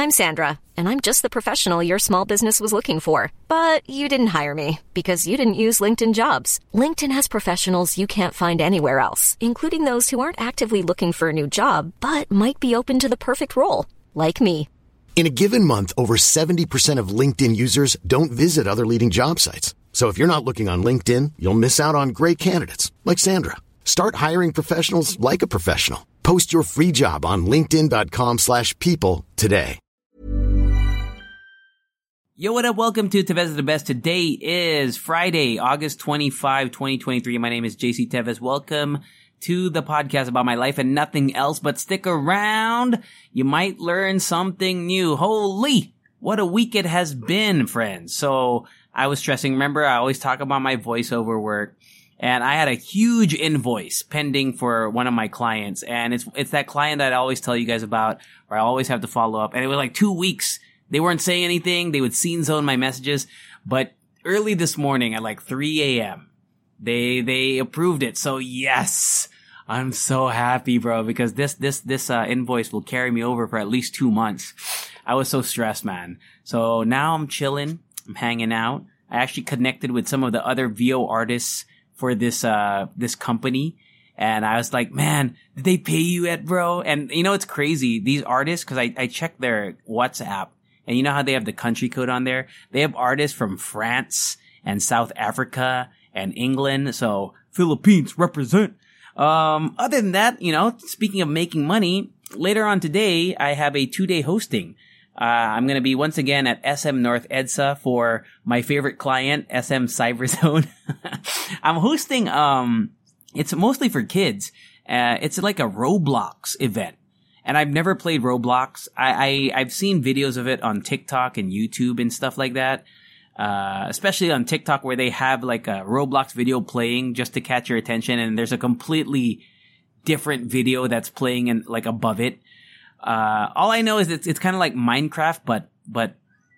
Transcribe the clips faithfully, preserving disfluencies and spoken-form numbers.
I'm Sandra, and I'm just the professional your small business was looking for. But you didn't hire me because you didn't use LinkedIn Jobs. LinkedIn has professionals you can't find anywhere else, including those who aren't actively looking for a new job, but might be open to the perfect role, like me. In a given month, over seventy percent of LinkedIn users don't visit other leading job sites. So if you're not looking on LinkedIn, you'll miss out on great candidates like Sandra. Start hiring professionals like a professional. Post your free job on linkedin.com slash people today. Yo, what up? Welcome to Tevez the Best. Today is Friday, August twenty-fifth, twenty twenty-three. My name is J C Tevez. Welcome to the podcast about my life and nothing else, but stick around. You might learn something new. Holy, what a week it has been, friends. So I was stressing. Remember, I always talk about my voiceover work. And I had a huge invoice pending for one of my clients. And it's it's that client that I always tell you guys about, where I always have to follow up. And it was like two weeks. They weren't saying anything. They would scene zone my messages. But early this morning at like three a.m., they they approved it. So yes, I'm so happy, bro, because this this this uh, invoice will carry me over for at least two months. I was so stressed, man. So now I'm chilling. I'm hanging out. I actually connected with some of the other V O artists for this, uh, this company. And I was like, man, did they pay you yet, bro? And you know, it's crazy. These artists, cause I, I checked their WhatsApp and you know how they have the country code on there? They have artists from France and South Africa and England. So Philippines represent. Um, other than that, you know, speaking of making money, later on today, I have a two day hosting. Uh, I'm going to be once again at S M North EDSA for my favorite client, S M Cyberzone. I'm hosting, um, it's mostly for kids. Uh, it's like a Roblox event. And I've never played Roblox. I, I, I've seen videos of it on TikTok and YouTube and stuff like that. Uh, especially on TikTok where they have like a Roblox video playing just to catch your attention. And there's a completely different video that's playing in like above it. Uh, all I know is it's, it's kind of like Minecraft, but, but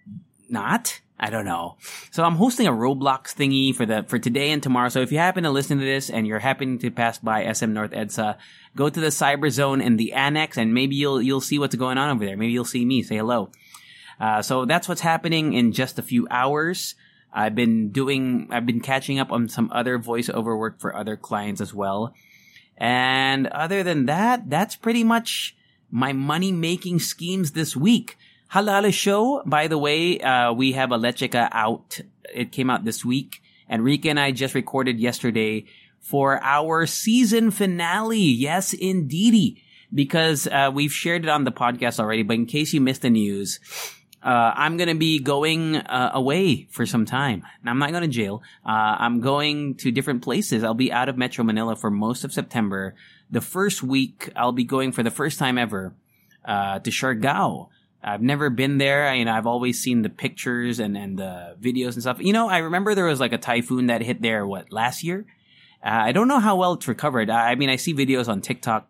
not. I don't know. So I'm hosting a Roblox thingy for the, for today and tomorrow. So if you happen to listen to this and you're happening to pass by S M North EDSA, go to the Cyber Zone in the annex and maybe you'll, you'll see what's going on over there. Maybe you'll see me, say hello. Uh, so that's what's happening in just a few hours. I've been doing, I've been catching up on some other voiceover work for other clients as well. And other than that, that's pretty much my money-making schemes this week. Halala Show, by the way, uh, we have a Lechica out. It came out this week. And Rika and I just recorded yesterday for our season finale. Yes, indeedy. Because uh, we've shared it on the podcast already, but in case you missed the news, uh, I'm going to be going uh, away for some time. Now, I'm not going to jail. Uh, I'm going to different places. I'll be out of Metro Manila for most of September. The first week, I'll be going for the first time ever uh to Siargao. I've never been there. I, you know, I've always seen the pictures and, and the videos and stuff. You know, I remember there was like a typhoon that hit there, what, last year? Uh, I don't know how well it's recovered. I, I mean, I see videos on TikTok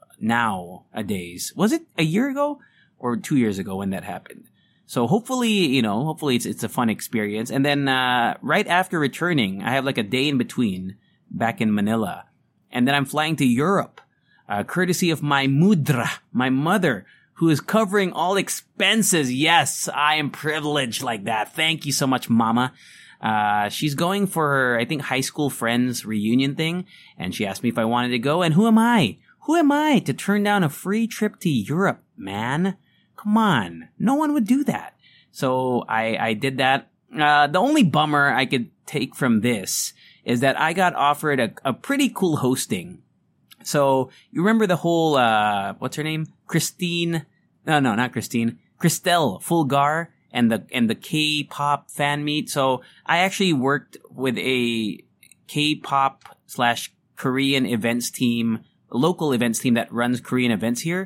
nowadays. Was it a year ago or two years ago when that happened? So hopefully, you know, hopefully it's it's a fun experience. And then uh right after returning, I have like a day in between back in Manila. And then I'm flying to Europe, uh, courtesy of my mudra, my mother, who is covering all expenses. Yes, I am privileged like that. Thank you so much, Mama. Uh, she's going for her, I think, high school friends reunion thing. And she asked me if I wanted to go. And who am I? Who am I to turn down a free trip to Europe, man? Come on. No one would do that. So I, I did that. Uh, the only bummer I could take from this is that I got offered a, a pretty cool hosting. So you remember the whole, uh, what's her name? Christine. No, no, not Christine. Christelle Fulgar and the, and the K-pop fan meet. So I actually worked with a K-pop slash Korean events team, a local events team that runs Korean events here.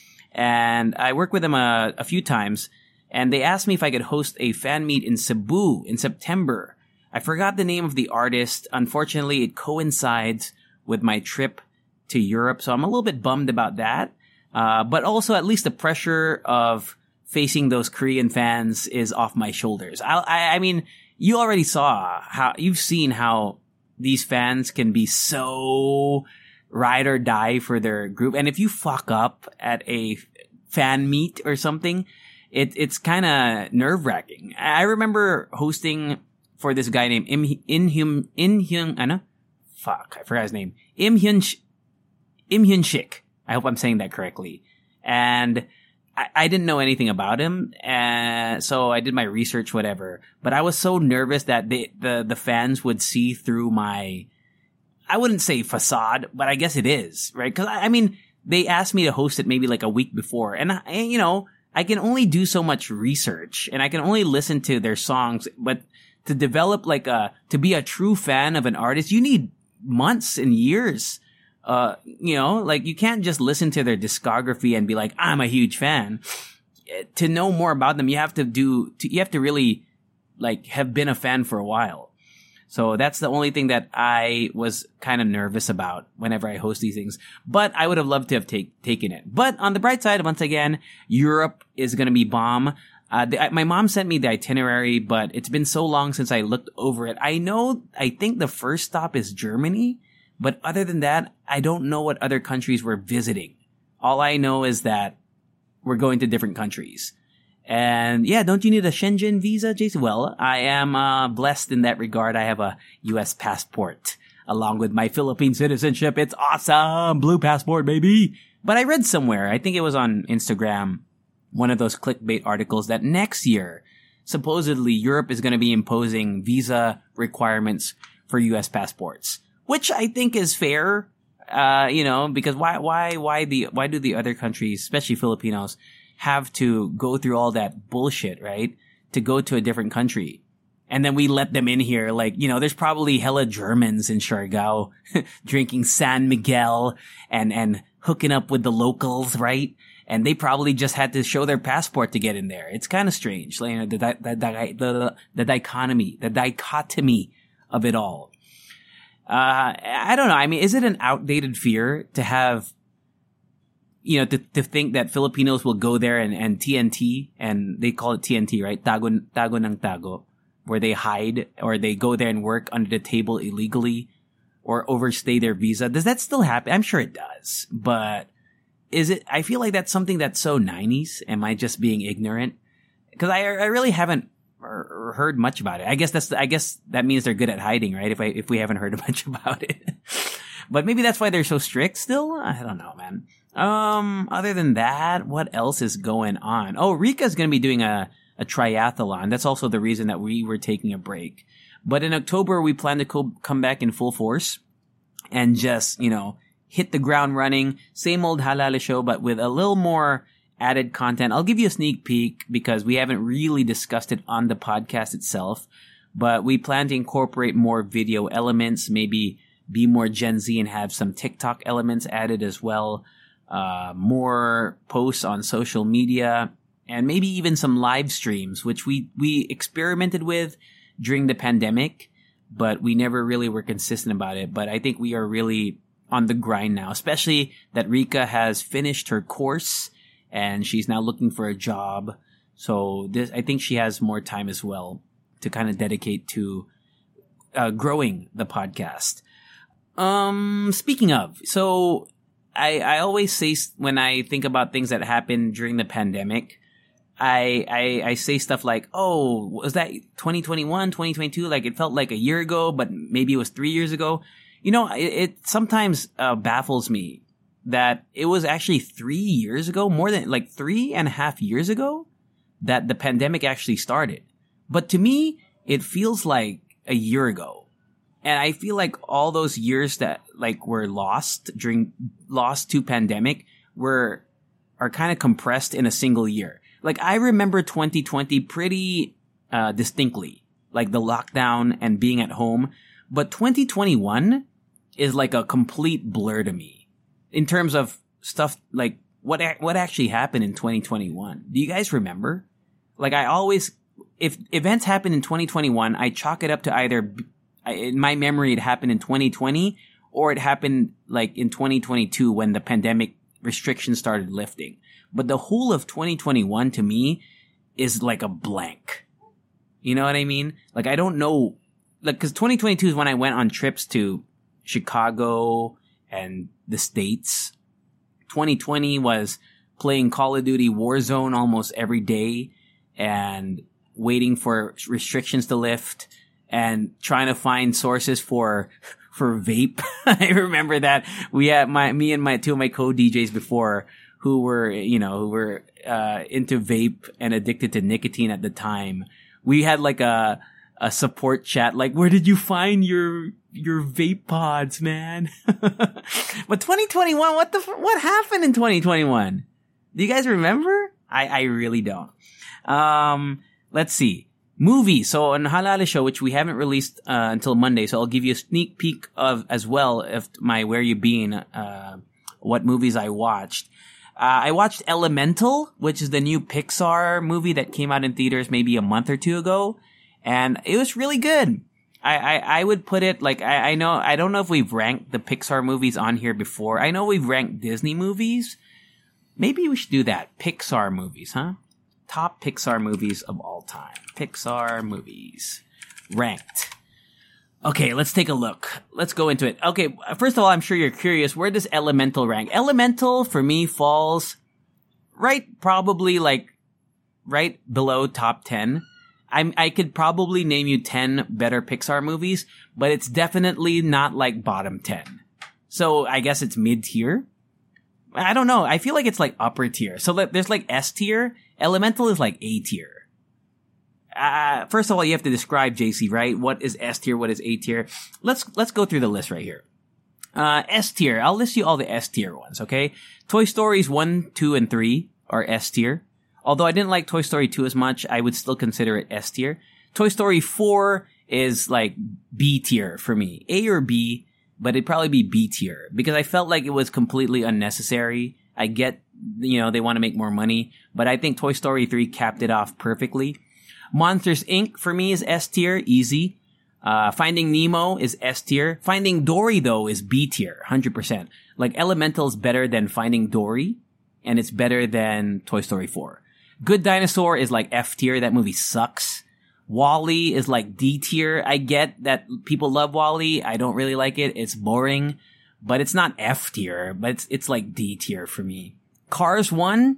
And I worked with them a, a few times. And they asked me if I could host a fan meet in Cebu in September. I forgot the name of the artist. Unfortunately, it coincides with my trip to Europe, so I'm a little bit bummed about that. Uh, but also, at least the pressure of facing those Korean fans is off my shoulders. I, I, I mean, you already saw how, you've seen how these fans can be so ride or die for their group. And if you fuck up at a fan meet or something, it it's kind of nerve wracking. I remember hosting for this guy named Im Inhyun Inhyun ano? Fuck, I forgot his name. Im Hyun Im Hyun Shik. I hope I'm saying that correctly. And I, I didn't know anything about him, and so I did my research, whatever. But I was so nervous that they, the the fans would see through my, I wouldn't say facade, but I guess it is, right? Because I, I mean, they asked me to host it maybe like a week before, and I, you know, I can only do so much research, and I can only listen to their songs, but to develop like a, to be a true fan of an artist, you need months and years. Uh, you know, like you can't just listen to their discography and be like, I'm a huge fan. To know more about them, you have to do, to, you have to really like have been a fan for a while. So that's the only thing that I was kind of nervous about whenever I host these things. But I would have loved to have take, taken it. But on the bright side, once again, Europe is going to be bomb. Uh, the, my mom sent me the itinerary, but it's been so long since I looked over it. I know, I think the first stop is Germany, but other than that, I don't know what other countries we're visiting. All I know is that we're going to different countries. And yeah, don't you need a Schengen visa, Jason? Well, I am uh, blessed in that regard. I have a U S passport along with my Philippine citizenship. It's awesome. Blue passport, baby. But I read somewhere, I think it was on Instagram, one of those clickbait articles that next year, supposedly Europe is going to be imposing visa requirements for U S passports, which I think is fair. Uh, you know, because why, why, why the, why do the other countries, especially Filipinos, have to go through all that bullshit, right? To go to a different country. And then we let them in here. Like, you know, there's probably hella Germans in Siargao drinking San Miguel and, and hooking up with the locals, right? And they probably just had to show their passport to get in there. It's kind of strange. Like, you know, the, the, the, the, the dichotomy, the dichotomy of it all. Uh, I don't know. I mean, is it an outdated fear to have, you know, to, to think that Filipinos will go there and, and T N T, and they call it T N T, right? Tago, tago ng tago, where they hide or they go there and work under the table illegally or overstay their visa. Does that still happen? I'm sure it does, but is it, I feel like that's something that's so nineties. Am I just being ignorant? Cause I, I really haven't heard much about it. I guess that's, I guess that means they're good at hiding, right? If I, if we haven't heard much about it, but maybe that's why they're so strict still. I don't know, man. Um, other than that, what else is going on? Oh, Rika's going to be doing a, a triathlon. That's also the reason that we were taking a break. But in October, we plan to co- come back in full force and just, you know, hit the ground running. Same old Halala show, but with a little more added content. I'll give you a sneak peek because we haven't really discussed it on the podcast itself, but we plan to incorporate more video elements, maybe be more Gen Z and have some TikTok elements added as well. Uh, more posts on social media and maybe even some live streams, which we, we experimented with during the pandemic, but we never really were consistent about it. But I think we are really on the grind now, especially that Rika has finished her course and she's now looking for a job. So this, I think she has more time as well to kind of dedicate to uh, growing the podcast. Um, speaking of, so I, I always say when I think about things that happened during the pandemic, I, I, I say stuff like, oh, was that twenty twenty-one, twenty twenty-two? Like it felt like a year ago, but maybe it was three years ago. You know, it, it sometimes uh, baffles me that it was actually three years ago, more than like three and a half years ago that the pandemic actually started. But to me, it feels like a year ago. And I feel like all those years that like were lost during, lost to pandemic were, are kind of compressed in a single year. Like I remember twenty twenty pretty, uh, distinctly, like the lockdown and being at home. But twenty twenty-one is like a complete blur to me in terms of stuff like what, what actually happened in twenty twenty-one. Do you guys remember? Like I always, if events happen in twenty twenty-one, I chalk it up to either, in my memory, it happened in twenty twenty or it happened like in twenty twenty-two when the pandemic restrictions started lifting. But the whole of twenty twenty-one to me is like a blank. You know what I mean? Like I don't know, like cause twenty twenty-two is when I went on trips to Chicago and the States. twenty twenty was playing Call of Duty Warzone almost every day and waiting for restrictions to lift and trying to find sources for for vape. I remember that we had my me and my two of my co-D Js before who were, you know, who were uh into vape and addicted to nicotine at the time. We had like a a support chat, like, where did you find your your vape pods, man? But twenty twenty-one, what the what happened in twenty twenty-one? Do you guys remember? I I really don't. Um, let's see. Movie. So on Halal Show, which we haven't released uh, until Monday, so I'll give you a sneak peek of as well of my Where You Been, uh, what movies I watched. Uh, I watched Elemental, which is the new Pixar movie that came out in theaters maybe a month or two ago. And it was really good. I, I, I would put it like, I, I know, I don't know if we've ranked the Pixar movies on here before. I know we've ranked Disney movies. Maybe we should do that. Pixar movies, huh? Top Pixar movies of all time. Pixar movies. Ranked. Okay, let's take a look. Let's go into it. Okay, first of all, I'm sure you're curious, where does Elemental rank? Elemental, for me, falls right, probably like, right below top ten. I'm, I could probably name you ten better Pixar movies, but it's definitely not like bottom ten. So I guess it's mid-tier. I don't know. I feel like it's like upper tier. So there's like S tier. Elemental is like A tier. Uh, first of all, you have to describe, J C, right? What is S tier? What is A tier? Let's, let's go through the list right here. Uh, S tier. I'll list you all the S tier ones, okay? Toy Stories one, two, and three are S tier. Although I didn't like Toy Story two as much, I would still consider it S tier. Toy Story four is like B tier for me. A or B, but it'd probably be B tier because I felt like it was completely unnecessary. I get, you know, they want to make more money, but I think Toy Story three capped it off perfectly. Monsters, Incorporated for me is S tier, easy. Uh, Finding Nemo is S tier. Finding Dory, though, is B tier, one hundred percent. Like, Elemental is better than Finding Dory, and it's better than Toy Story four. Good Dinosaur is like F tier. That movie sucks. WALL-E is like D tier. I get that people love WALL-E. I don't really like it. It's boring, but it's not F tier, but it's, it's like D tier for me. Cars one,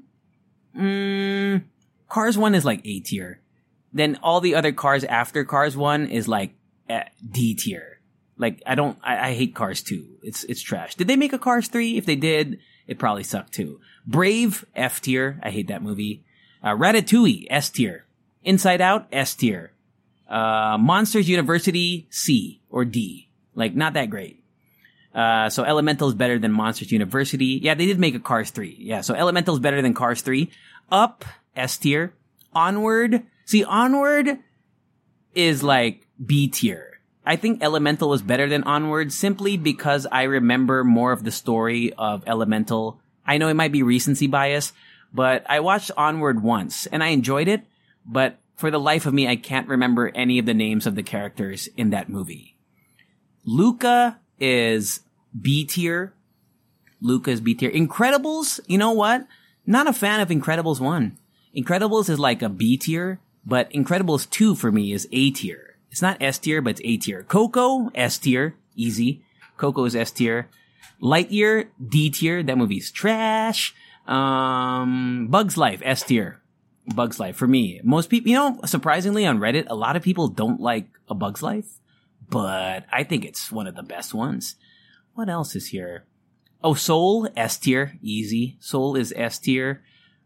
mm, Cars one is like A tier. Then all the other cars after Cars one is like D tier. Like, I don't, I, I hate Cars two. It's, it's trash. Did they make a Cars three? If they did, it probably sucked too. Brave, F tier. I hate that movie. Uh, Ratatouille, S tier. Inside Out, S tier. Uh, Monsters University, C or D. Like, not that great. Uh, so Elemental is better than Monsters University. Yeah, they did make a Cars three. Yeah, so Elemental is better than Cars three. Up, S tier. Onward. See, Onward is like B tier. I think Elemental was better than Onward simply because I remember more of the story of Elemental. I know it might be recency bias, but I watched Onward once and I enjoyed it, but for the life of me, I can't remember any of the names of the characters in that movie. Luca is B tier. Luca is B tier. Incredibles, you know what? Not a fan of Incredibles one. Incredibles is like a B tier, but Incredibles two for me is A tier. It's not S tier, but it's A tier. Coco, S tier. Easy. Coco is S tier. Lightyear, D tier. That movie's trash. Um, Bugs Life, S tier. Bugs Life for me. Most people, you know, surprisingly on Reddit, a lot of people don't like A Bug's Life, but I think it's one of the best ones. What else is here? Oh, Soul, S tier. Easy. Soul is S tier.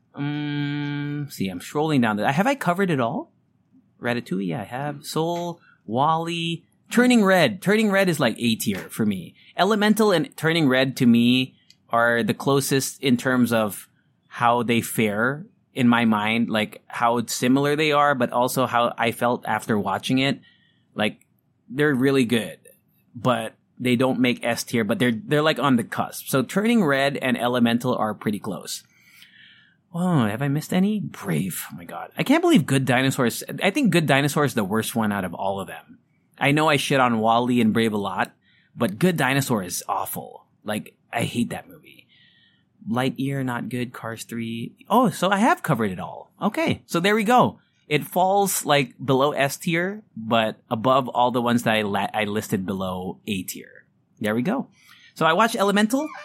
Um, see, I'm scrolling down. The, have I covered it all? Ratatouille, yeah, I have. Soul, WALL-E, Turning Red. Turning Red is like A tier for me. Elemental and Turning Red to me are the closest in terms of how they fare in my mind, like how similar they are, but also how I felt after watching it. Like, they're really good, but they don't make S tier, but they're, they're like on the cusp. So Turning Red and Elemental are pretty close. Oh, have I missed any? Brave. Oh my God. I can't believe Good Dinosaur is, I think Good Dinosaur is the worst one out of all of them. I know I shit on WALL-E and Brave a lot, but Good Dinosaur is awful. Like, I hate that movie. Lightyear, not good. Cars three. Oh, so I have covered it all. Okay. So there we go. It falls like below S tier, but above all the ones that I, la- I listed below A tier. There we go. So I watched Elemental.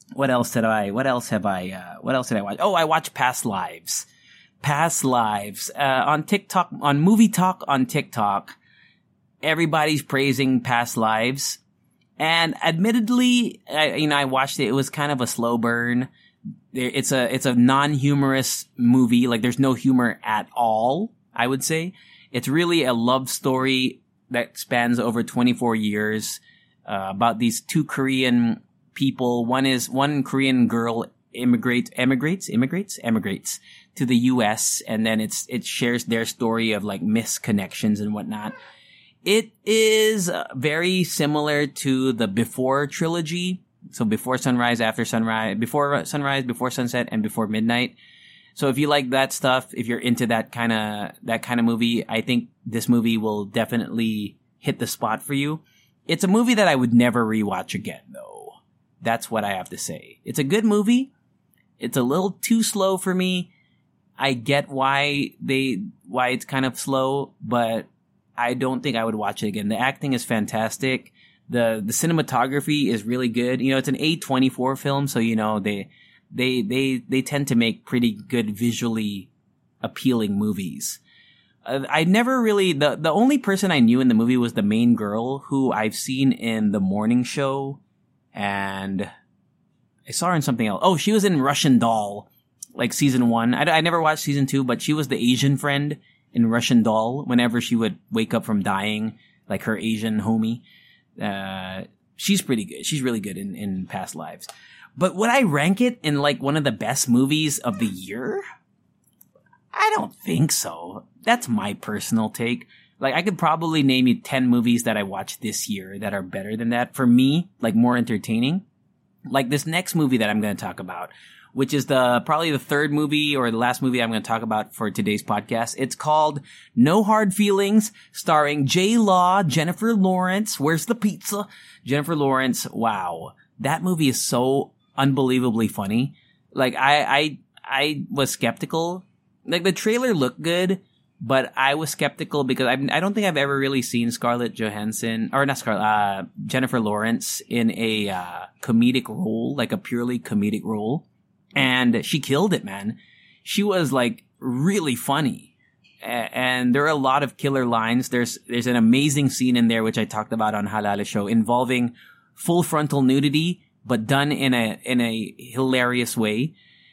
what else did I, what else have I, uh, what else did I watch? Oh, I watched Past Lives. Past Lives. Uh, on TikTok, on Movie Talk on TikTok, everybody's praising Past Lives. And admittedly, I, you know, I watched it. It was kind of a slow burn. It's a, it's a non-humorous movie. Like, there's no humor at all, I would say. It's really a love story that spans over twenty-four years, uh, about these two Korean people. One is, one Korean girl immigrates, emigrates, immigrates, emigrates to the U S, and then it's, it shares their story of like misconnections and whatnot. It is very similar to the Before trilogy. So Before Sunrise, After Sunrise, Before Sunrise, Before Sunset, and Before Midnight. So if you like that stuff, if you're into that kind of, that kind of movie, I think this movie will definitely hit the spot for you. It's a movie that I would never rewatch again, though. That's what I have to say. It's a good movie. It's a little too slow for me. I get why they, why it's kind of slow, but I don't think I would watch it again. The acting is fantastic. The, the cinematography is really good. You know, it's an A twenty-four film, so, you know, they, they, they, they tend to make pretty good visually appealing movies. Uh, I never really, the, the only person I knew in the movie was the main girl, who I've seen in The Morning Show, and I saw her in something else. Oh, she was in Russian Doll, like season one. I, I never watched season two, but she was the Asian friend in Russian Doll whenever she would wake up from dying, like her Asian homie. Uh, she's pretty good. She's really good in, in Past Lives. But would I rank it in like one of the best movies of the year? I don't think so. That's my personal take. Like, I could probably name you ten movies that I watched this year that are better than that. For me, like, more entertaining. Like this next movie that I'm going to talk about, which is the probably the third movie or the last movie I'm going to talk about for today's podcast. It's called No Hard Feelings, starring J Law, Jennifer Lawrence. Where's the pizza? Jennifer Lawrence. Wow. That movie is so unbelievably funny. Like, I, I, I was skeptical. Like, the trailer looked good, but I was skeptical because I, I don't think I've ever really seen Scarlett Johansson, or not Scarlett, uh, Jennifer Lawrence in a, uh, comedic role, like a purely comedic role. And she killed it, man. She was like really funny. A- and there are a lot of killer lines. There's, there's an amazing scene in there, which I talked about on Halala Show, involving full frontal nudity, but done in a, in a hilarious way.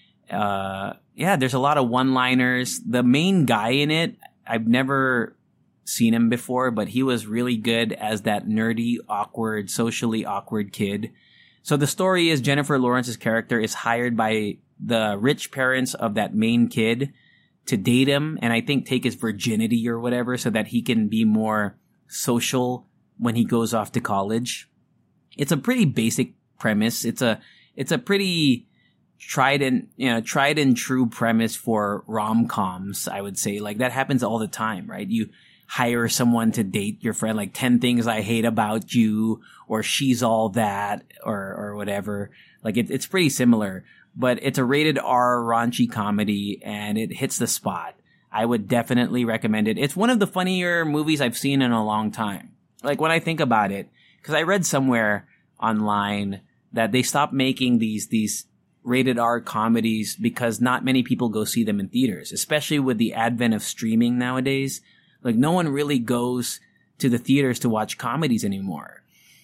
Uh, yeah, there's a lot of one-liners. The main guy in it, I've never seen him before, but he was really good as that nerdy, awkward, socially awkward kid. So the story is Jennifer Lawrence's character is hired by the rich parents of that main kid to date him and I think take his virginity or whatever so that he can be more social when he goes off to college. It's a pretty basic premise. It's a, it's a pretty tried and, you know, tried and true premise for rom-coms, I would say. Like, that happens all the time, right? You hire someone to date your friend, like ten things I hate about you, or she's all that, or, or whatever. Like, it, it's pretty similar, but it's a rated R raunchy comedy and it hits the spot. I would definitely recommend it. It's one of the funnier movies I've seen in a long time. Like, when I think about it, because I read somewhere online that they stopped making these, these rated R comedies because not many people go see them in theaters, especially with the advent of streaming nowadays. Like, no one really goes to the theaters to watch comedies anymore.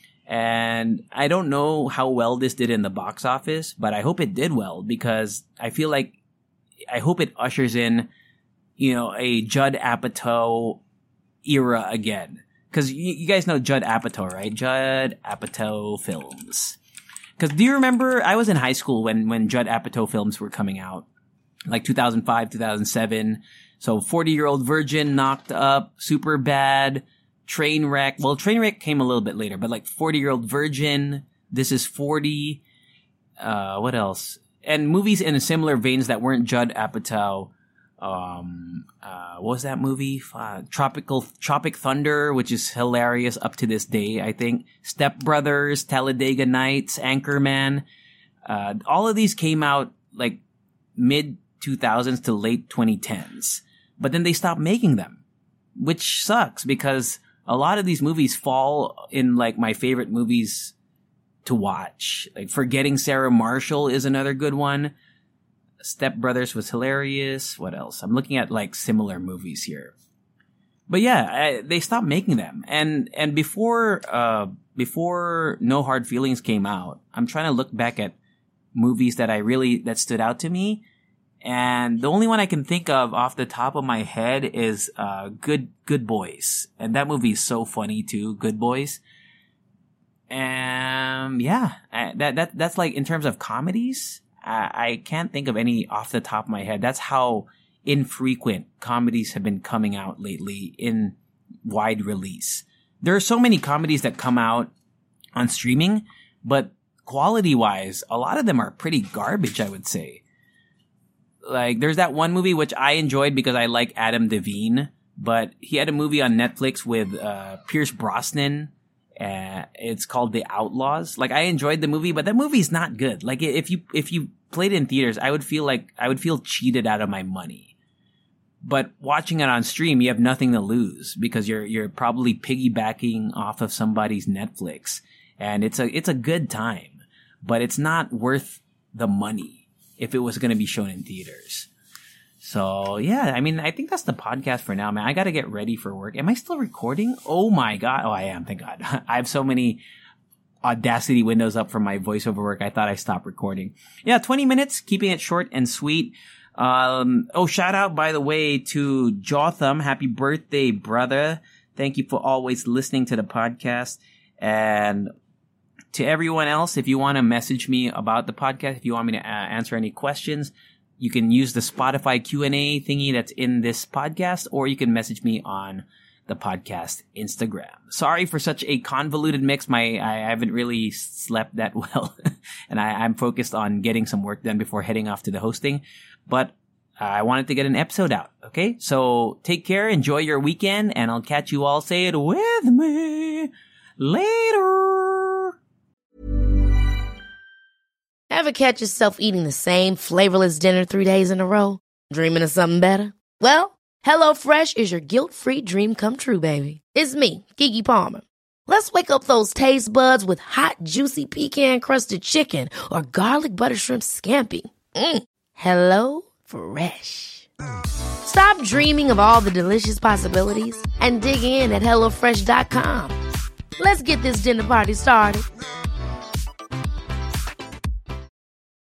And I don't know how well this did in the box office, but I hope it did well because I feel like, I hope it ushers in, you know, a Judd Apatow era again. Cause you, you guys know Judd Apatow, right? Judd Apatow films. Cause do you remember, I was in high school when, when Judd Apatow films were coming out. Like two thousand five, two thousand seven. So forty Year Old Virgin, Knocked Up, Superbad, Trainwreck. Well, Trainwreck came a little bit later, but like forty Year Old Virgin, This Is forty. Uh, what else? And movies in similar veins that weren't Judd Apatow. Um, uh, what was that movie? Uh, Tropical, Tropic Thunder, which is hilarious up to this day, I think. Step Brothers, Talladega Nights, Anchorman. Uh, all of these came out like mid two thousands to late twenty tens. But then they stopped making them, which sucks because a lot of these movies fall in like my favorite movies to watch. Like Forgetting Sarah Marshall is another good one. Step Brothers was hilarious. What else? I'm looking at like similar movies here. But yeah, I, they stopped making them. And and before uh before No Hard Feelings came out, I'm trying to look back at movies that I really that stood out to me. And the only one I can think of off the top of my head is uh Good Good Boys. And that movie is so funny too, Good Boys. And yeah, that that that's like in terms of comedies, I, I can't think of any off the top of my head. That's how infrequent comedies have been coming out lately in wide release. There are so many comedies that come out on streaming, but quality wise, a lot of them are pretty garbage, I would say. Like there's that one movie which I enjoyed because I like Adam Devine, but he had a movie on Netflix with uh, Pierce Brosnan. Uh, it's called The Outlaws. Like I enjoyed the movie, but that movie's not good. Like if you if you played it in theaters, I would feel like I would feel cheated out of my money. But watching it on stream, you have nothing to lose because you're you're probably piggybacking off of somebody's Netflix, and it's a it's a good time, but it's not worth the money if it was going to be shown in theaters. So yeah, I mean, I think that's the podcast for now, man. I got to get ready for work. Am I still recording? Oh my God. Oh, I am. Thank God. I have so many Audacity windows up for my voiceover work. I thought I stopped recording. Yeah, twenty minutes, keeping it short and sweet. Um, oh, shout out, by the way, to Jotham. Happy birthday, brother. Thank you for always listening to the podcast. And to everyone else, if you want to message me about the podcast, if you want me to uh, answer any questions, you can use the Spotify Q and A thingy that's in this podcast, or you can message me on the podcast Instagram. Sorry for such a convoluted mix. My I haven't really slept that well, and I, I'm focused on getting some work done before heading off to the hosting. But I wanted to get an episode out. Okay, so take care, enjoy your weekend, and I'll catch you all. Say it with me later. Ever catch yourself eating the same flavorless dinner three days in a row? Dreaming of something better? Well, HelloFresh is your guilt-free dream come true, baby. It's me, Keke Palmer. Let's wake up those taste buds with hot, juicy pecan-crusted chicken or garlic butter shrimp scampi. Mm. Hello Fresh. Stop dreaming of all the delicious possibilities and dig in at hello fresh dot com. Let's get this dinner party started.